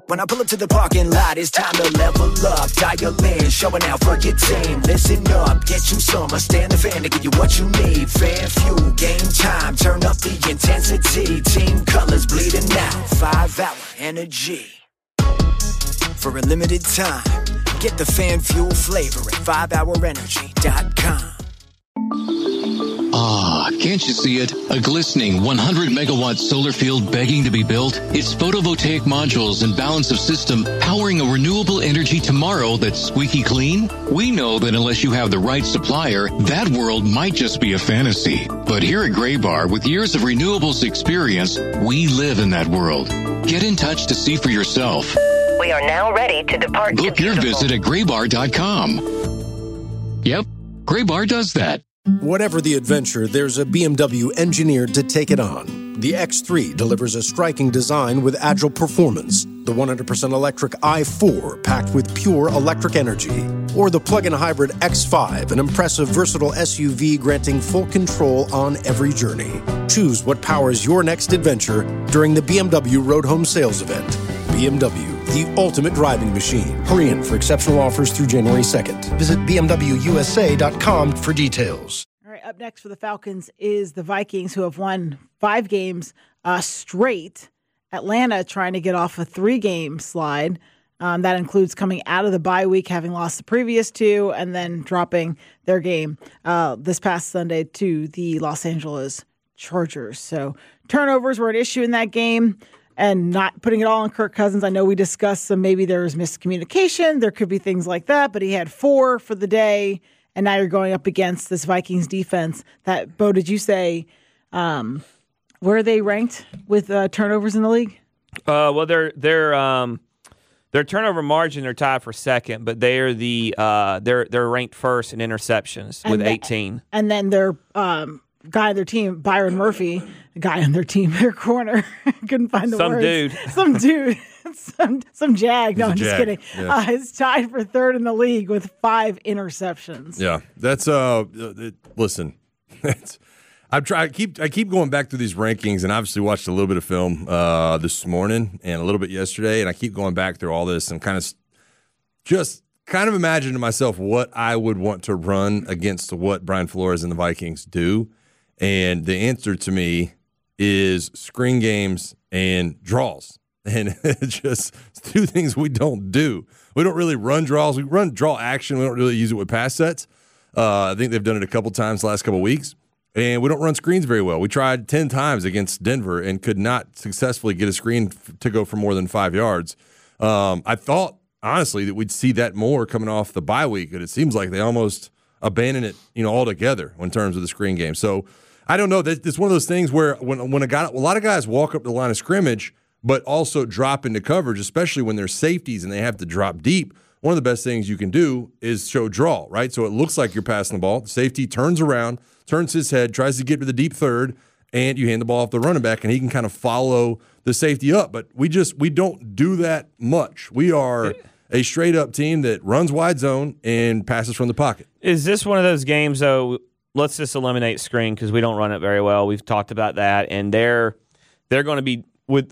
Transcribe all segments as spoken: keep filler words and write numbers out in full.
When I pull up to the parking lot, it's time to level up. Dial in, showing out for your team. Listen up, get you some. I stand the fan to give you what you need. Fan fuel, game time, turn up the intensity. Team colors bleeding out, five hour energy. For a limited time, get the fan fuel flavor at five hour energy dot com. Ah, can't you see it? A glistening one hundred megawatt solar field begging to be built? Its photovoltaic modules and balance of system powering a renewable energy tomorrow that's squeaky clean? We know that unless you have the right supplier, that world might just be a fantasy. But here at Graybar, with years of renewables experience, we live in that world. Get in touch to see for yourself. We are now ready to depart. Book your visit at graybar dot com. Yep, Graybar does that. Whatever the adventure, there's a B M W engineered to take it on. The X three delivers a striking design with agile performance. The one hundred percent electric i four packed with pure electric energy. Or the plug-in hybrid X five, an impressive versatile S U V granting full control on every journey. Choose what powers your next adventure during the B M W Road Home Sales Event. B M W, the ultimate driving machine. Hurry in for exceptional offers through January second. Visit b m w u s a dot com for details. All right, up next for the Falcons is the Vikings, who have won five games uh, straight. Atlanta trying to get off a three-game slide. Um, that includes coming out of the bye week, having lost the previous two, and then dropping their game uh, this past Sunday to the Los Angeles Chargers. So turnovers were an issue in that game. And not putting it all on Kirk Cousins. I know we discussed some, maybe there was miscommunication. There could be things like that, but he had four for the day, and now you're going up against this Vikings defense. That, Bo, did you say, um, where are they ranked with uh, turnovers in the league? Uh, well, they're they're um, their turnover margin, they're tied for second, but they're the uh, they're they're ranked first in interceptions and with the, eighteen. And then their um, guy on their team, Byron Murphy. Guy on their team, their corner, couldn't find the some words. Dude. Some dude. some some jag. No, He's I'm just jag. kidding. Yeah. Uh, is tied for third in the league with five interceptions. Yeah, that's uh. It, listen, it's, I'm try. I keep I keep going back through these rankings, and obviously watched a little bit of film uh this morning and a little bit yesterday, and I keep going back through all this and kind of just kind of imagine to myself what I would want to run against what Brian Flores and the Vikings do, and the answer to me is screen games and draws. And it's just two things we don't do. We don't really run draws. We run draw action. We don't really use it with pass sets. Uh, I think they've done it a couple times the last couple weeks. And we don't run screens very well. We tried ten times against Denver and could not successfully get a screen f- to go for more than five yards. Um, I thought, honestly, that we'd see that more coming off the bye week, but it seems like they almost abandon it, you know, altogether in terms of the screen game. So I don't know. It's one of those things where when when a guy, a lot of guys walk up the line of scrimmage, but also drop into coverage, especially when they're safeties and they have to drop deep. One of the best things you can do is show draw, right? So it looks like you're passing the ball. The safety turns around, turns his head, tries to get to the deep third, and you hand the ball off the running back, and he can kind of follow the safety up. But we just we don't do that much. We are a straight-up team that runs wide zone and passes from the pocket. Is this one of those games, though? Let's just eliminate screen because we don't run it very well. We've talked about that, and they're they're going to be with.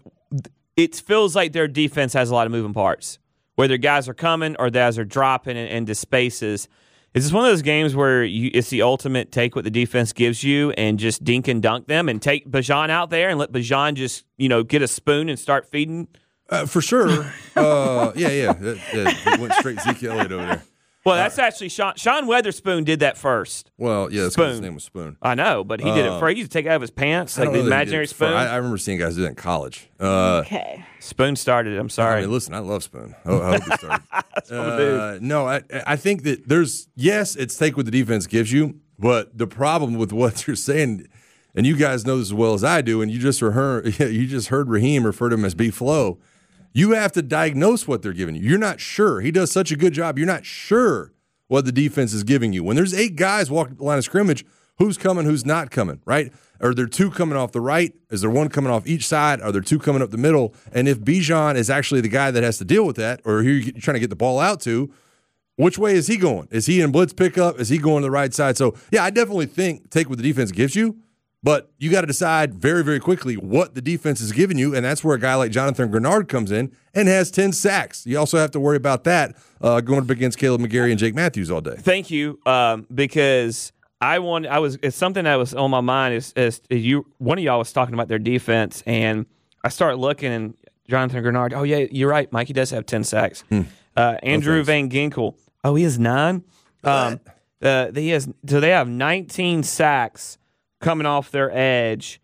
It feels like their defense has a lot of moving parts, whether guys are coming or guys are dropping and into spaces. Is this one of those games where you, it's the ultimate take what the defense gives you and just dink and dunk them and take Bijan out there and let Bijan just you know get a spoon and start feeding? Uh, for sure. uh, yeah, yeah. It, it, it went straight Zeke Elliott over there. Well, that's actually Sean, Sean Weatherspoon did that first. Well, yeah, that's Spoon. his name was Spoon. I know, but he did it Uh, first. He used to take it out of his pants, I like don't the know that he imaginary did it for- spoon. I, I remember seeing guys do that in college. Uh, Okay. Spoon started it. I'm I sorry. mean, listen, I love Spoon. I, I hope he started. That's my uh, no, I, I think that there's, yes, it's take what the defense gives you, but the problem with what you're saying, and you guys know this as well as I do, and you just heard, you just heard Raheem refer to him as B-Flow, you have to diagnose what they're giving you. You're not sure. He does such a good job. You're not sure what the defense is giving you. When there's eight guys walking the line of scrimmage, who's coming, who's not coming, right? Are there two coming off the right? Is there one coming off each side? Are there two coming up the middle? And if Bijan is actually the guy that has to deal with that, or who you're trying to get the ball out to, which way is he going? Is he in blitz pickup? Is he going to the right side? So, yeah, I definitely think take what the defense gives you, But you got to decide very, very quickly what the defense is giving you, and that's where a guy like Jonathan Grenard comes in and has ten sacks. You also have to worry about that uh, going up against Caleb McGarry and Jake Matthews all day. Thank you, um, because I want. I was. It's something that was on my mind. Is, is you? One of y'all was talking about their defense, and I start looking, and Jonathan Grenard. Oh yeah, you're right. Mikey does have ten sacks. Hmm. Uh, Andrew no Van Ginkel. Oh, he has nine. Um, uh, he has. So they have nineteen sacks coming off their edge,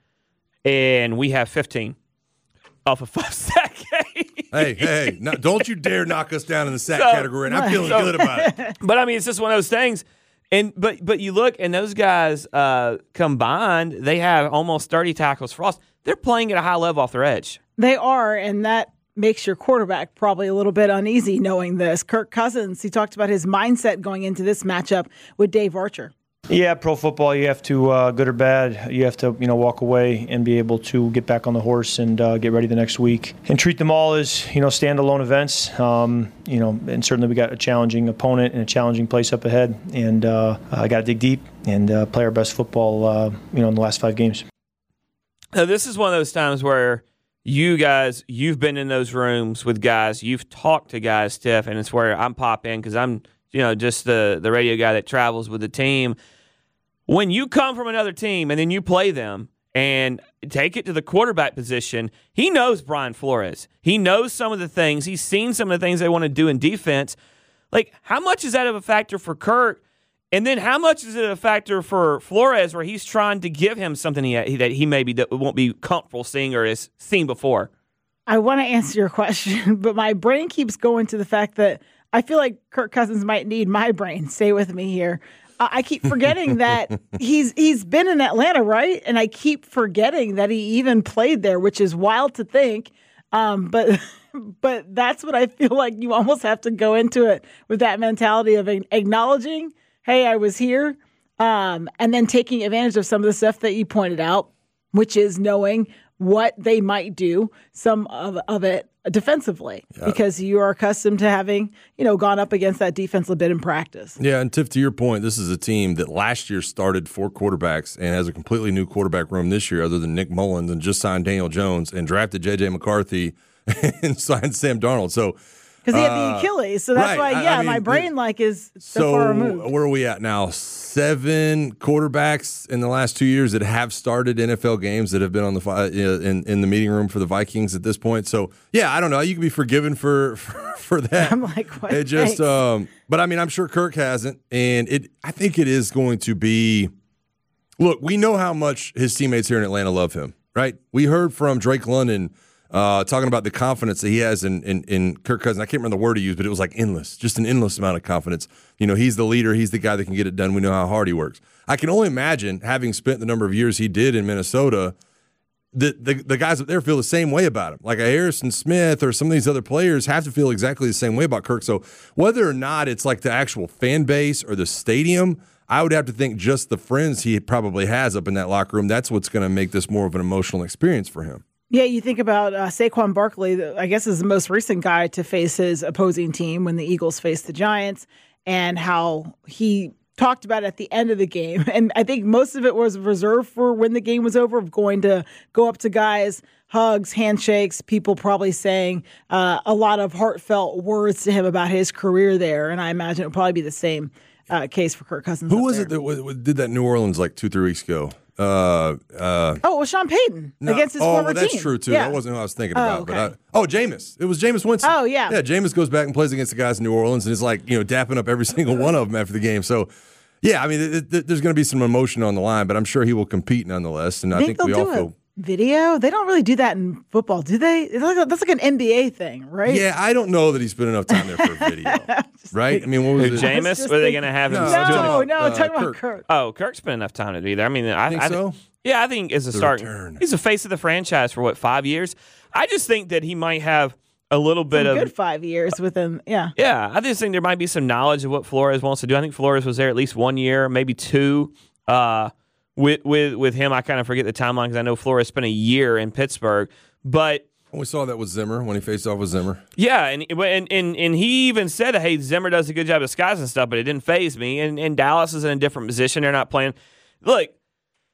and we have fifteen off a five sack game. hey, hey, no, don't you dare knock us down in the sack so, category, and I'm feeling so, good about it. But I mean, it's just one of those things. And but but you look, and those guys uh, combined, they have almost thirty tackles for loss. They're playing at a high level off their edge. They are, and that makes your quarterback probably a little bit uneasy knowing this. Kirk Cousins, he talked about his mindset going into this matchup with Dave Archer. Yeah, pro football, you have to, uh, good or bad, you have to, you know, walk away and be able to get back on the horse and uh, get ready the next week and treat them all as, you know, standalone events. Um, you know, and certainly we got a challenging opponent and a challenging place up ahead, and uh, I got to dig deep and uh, play our best football, uh, you know, in the last five games. Now, this is one of those times where you guys, you've been in those rooms with guys, you've talked to guys, Steph, and it's where I'm pop in because I'm, you know, just the, the radio guy that travels with the team. When you come from another team and then you play them and take it to the quarterback position, he knows Brian Flores. He knows some of the things. He's seen some of the things they want to do in defense. Like, how much is that of a factor for Kirk? And then how much is it a factor for Flores where he's trying to give him something he, that he maybe won't be comfortable seeing or has seen before? I want to answer your question, but my brain keeps going to the fact that I feel like Kirk Cousins might need my brain. Stay with me here. I keep forgetting that he's he's been in Atlanta, right? And I keep forgetting that he even played there, which is wild to think. Um, but but that's what I feel like you almost have to go into it with that mentality of acknowledging, hey, I was here, um, and then taking advantage of some of the stuff that you pointed out, which is knowing what they might do, some of, of it defensively, yeah. because you are accustomed to having, you know, gone up against that defense a bit in practice. Yeah, and Tiff, to your point, this is a team that last year started four quarterbacks and has a completely new quarterback room this year other than Nick Mullins, and just signed Daniel Jones and drafted J J McCarthy and signed Sam Darnold. So because he had the Achilles, so that's right. why, yeah, I mean, my brain like is so, so far removed. Where are we at now? Seven quarterbacks in the last two years that have started N F L games that have been on the uh, in in the meeting room for the Vikings at this point. So yeah, I don't know. You can be forgiven for for, for that. I'm like, what? It just, um, but I mean, I'm sure Kirk hasn't, and it. I think it is going to be. Look, we know how much his teammates here in Atlanta love him, right? We heard from Drake London. Uh, talking about the confidence that he has in, in, in Kirk Cousins. I can't remember the word he used, but it was like endless, just an endless amount of confidence. You know, he's the leader. He's the guy that can get it done. We know how hard he works. I can only imagine, having spent the number of years he did in Minnesota, the, the, the guys up there feel the same way about him. Like a Harrison Smith or some of these other players have to feel exactly the same way about Kirk. So whether or not it's like the actual fan base or the stadium, I would have to think just the friends he probably has up in that locker room, that's what's going to make this more of an emotional experience for him. Yeah, you think about uh, Saquon Barkley, I guess is the most recent guy to face his opposing team when the Eagles faced the Giants, and how he talked about it at the end of the game. And I think most of it was reserved for when the game was over, of going to go up to guys, hugs, handshakes, people probably saying uh, a lot of heartfelt words to him about his career there. And I imagine it would probably be the same uh, case for Kirk Cousins. Who was there. it that w- did that in New Orleans like two, three weeks ago? Uh, uh, oh, it was Sean Payton no, against his oh, former well, that's team. true, too. Yeah. That wasn't who I was thinking oh, about. Okay. But I, oh, Jameis. It was Jameis Winston. Oh, yeah. Yeah, Jameis goes back and plays against the guys in New Orleans and is like, you know, dapping up every single one of them after the game. So, yeah, I mean, it, it, there's going to be some emotion on the line, but I'm sure he will compete nonetheless. And I think, think we all do feel. It. Video? They don't really do that in football, do they? It's like, that's like an N B A thing, right? Yeah, I don't know that he spent enough time there for a video, right? I mean, what was Who, it? Jameis? Were they going to have him? No, No, I'm talking no, about, no uh, talking about Kirk. Kirk. Oh, Kirk spent enough time to be there. I mean, I Think I, so? Yeah, I think as a The start, return. he's the face of the franchise for what, five years? I just think that he might have a little bit Some of good five years with him, yeah. Yeah, I just think there might be some knowledge of what Flores wants to do. I think Flores was there at least one year, maybe two. Uh, with with with him, I kind of forget the timeline because I know Flores spent a year in Pittsburgh. But we saw that with Zimmer when he faced off with Zimmer. Yeah, and and and, and he even said, "Hey, Zimmer does a good job of disguising stuff, but it didn't faze me." And, and Dallas is in a different position; they're not playing. Look,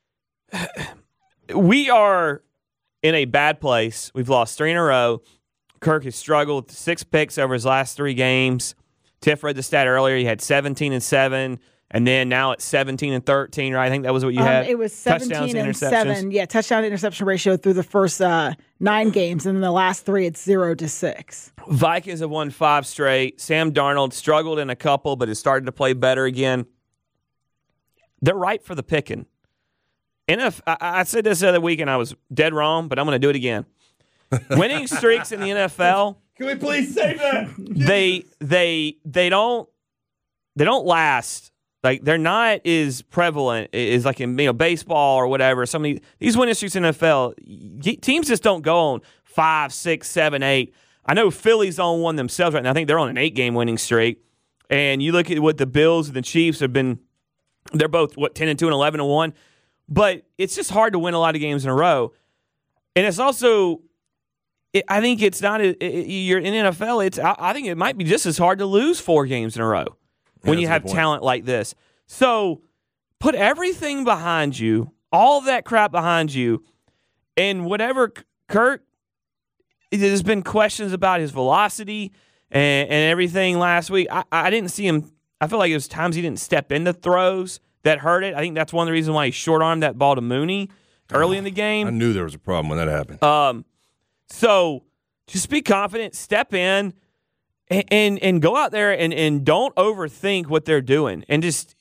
we are in a bad place. We've lost three in a row. Kirk has struggled with six picks over his last three games. Tiff read the stat earlier. He had seventeen and seven, and then now it's seventeen and thirteen, right? I think that was what you um, had. It was seventeen and seven. Yeah, touchdown to interception ratio through the first uh, nine games, and then the last three, it's zero to six. Vikings have won five straight. Sam Darnold struggled in a couple, but has started to play better again. They're ripe for the picking. N F L, I, I said this the other week, and I was dead wrong, but I'm going to do it again. Winning streaks in the N F L. Can we please say that? They they they don't they don't last. Like they're not as prevalent as like in you know baseball or whatever. Some of these, these winning streaks in the N F L, teams just don't go on five, six, seven, eight. I know Philly's on one themselves right now. I think they're on an eight game winning streak. And you look at what the Bills and the Chiefs have been. They're both what ten and two and eleven and one. But it's just hard to win a lot of games in a row. And it's also. It, I think it's not. It, it, you're in the N F L. It's. I, I think it might be just as hard to lose four games in a row when yeah, you have talent like this. So put everything behind you, all of that crap behind you, and whatever Kurt. There's been questions about his velocity and, and everything last week. I, I didn't see him. I feel like it was times he didn't step into throws that hurt it. I think that's one of the reasons why he short armed that ball to Mooney early in the game. I knew there was a problem when that happened. Um. So just be confident, step in, and and, and go out there and, and don't overthink what they're doing. And just,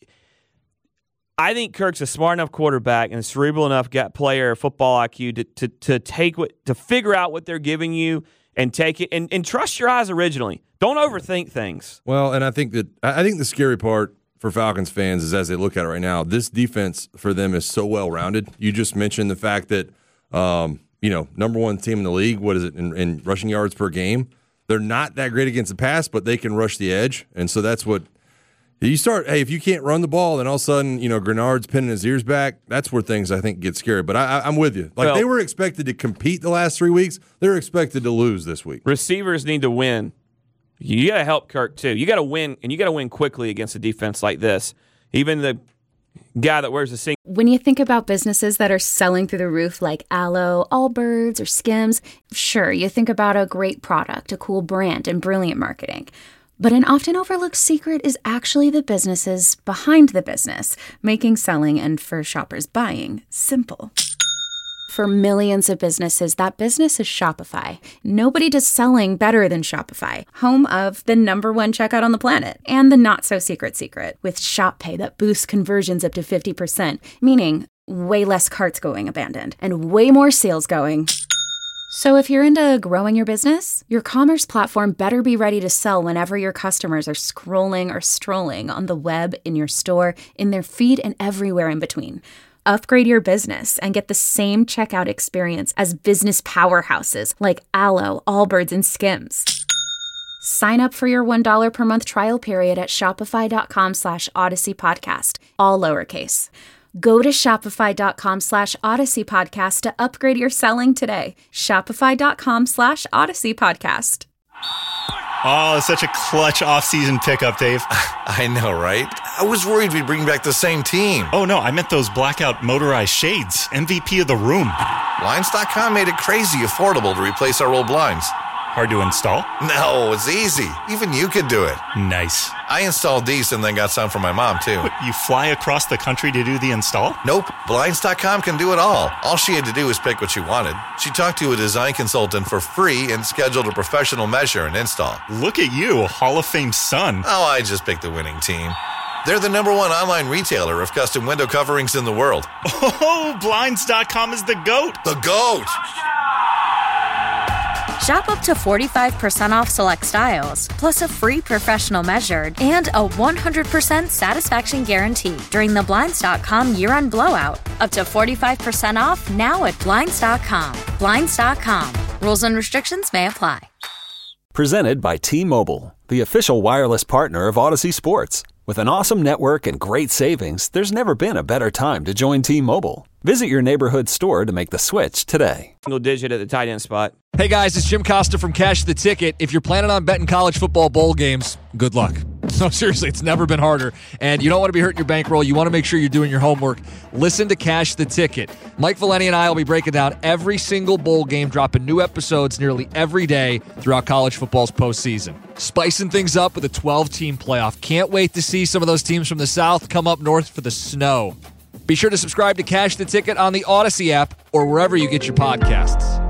I think Kirk's a smart enough quarterback and a cerebral enough got player, football I Q to, to to take what to figure out what they're giving you and take it and, and trust your eyes originally. Don't overthink things. Well, and I think that I think the scary part for Falcons fans is as they look at it right now, this defense for them is so well rounded. You just mentioned the fact that. Um, You know, number one team in the league, what is it, in, in rushing yards per game? They're not that great against the pass, but they can rush the edge. And so that's what you start, hey, if you can't run the ball, then all of a sudden, you know, Grenard's pinning his ears back, that's where things, I think, get scary. But I, I'm with you. Like, well, they were expected to compete the last three weeks. They're expected to lose this week. Receivers need to win. You got to help Kirk, too. You got to win, and you got to win quickly against a defense like this. Even the guy that wears the sing. When you think about businesses that are selling through the roof like Aloe, Allbirds, or Skims, sure, you think about a great product, a cool brand, and brilliant marketing. But an often overlooked secret is actually the businesses behind the business, making selling and for shoppers buying simple. For millions of businesses, that business is Shopify. Nobody does selling better than Shopify, home of the number one checkout on the planet and the not-so-secret secret with Shop Pay that boosts conversions up to fifty percent, meaning way less carts going abandoned and way more sales going. So if you're into growing your business, your commerce platform better be ready to sell whenever your customers are scrolling or strolling on the web, in your store, in their feed, and everywhere in between. Upgrade your business and get the same checkout experience as business powerhouses like Aloe, Allbirds, and Skims. Sign up for your one dollar per month trial period at shopify.com slash Odyssey Podcast, all lowercase. Go to shopify.com slash Odyssey Podcast to upgrade your selling today. Shopify.com slash Odyssey Podcast. Oh, such a clutch off-season pickup, Dave. I know, right? I was worried we'd bring back the same team. Oh, no, I meant those blackout motorized shades. M V P of the room. Blinds dot com made it crazy affordable to replace our old blinds. Hard to install? No, it's easy. Even you could do it. Nice. I installed these and then got some for my mom, too. What, you fly across the country to do the install? Nope. Blinds dot com can do it all. All she had to do was pick what she wanted. She talked to a design consultant for free and scheduled a professional measure and install. Look at you, a Hall of Fame son. Oh, I just picked the winning team. They're the number one online retailer of custom window coverings in the world. Oh, Blinds dot com is the GOAT. The GOAT! Shop up to forty-five percent off select styles, plus a free professional measured and a one hundred percent satisfaction guarantee during the Blinds dot com year-end blowout. Up to forty-five percent off now at Blinds dot com. Blinds dot com. Rules and restrictions may apply. Presented by T-Mobile, the official wireless partner of Odyssey Sports. With an awesome network and great savings, there's never been a better time to join T-Mobile. Visit your neighborhood store to make the switch today. Single digit at the tight end spot. Hey guys, it's Jim Costa from Cash the Ticket. If you're planning on betting college football bowl games, good luck. No, seriously, it's never been harder. And you don't want to be hurting your bankroll. You want to make sure you're doing your homework. Listen to Cash the Ticket. Mike Valeni and I will be breaking down every single bowl game, dropping new episodes nearly every day throughout college football's postseason. Spicing things up with a twelve-team playoff. Can't wait to see some of those teams from the South come up north for the snow. Be sure to subscribe to Cash the Ticket on the Odyssey app or wherever you get your podcasts.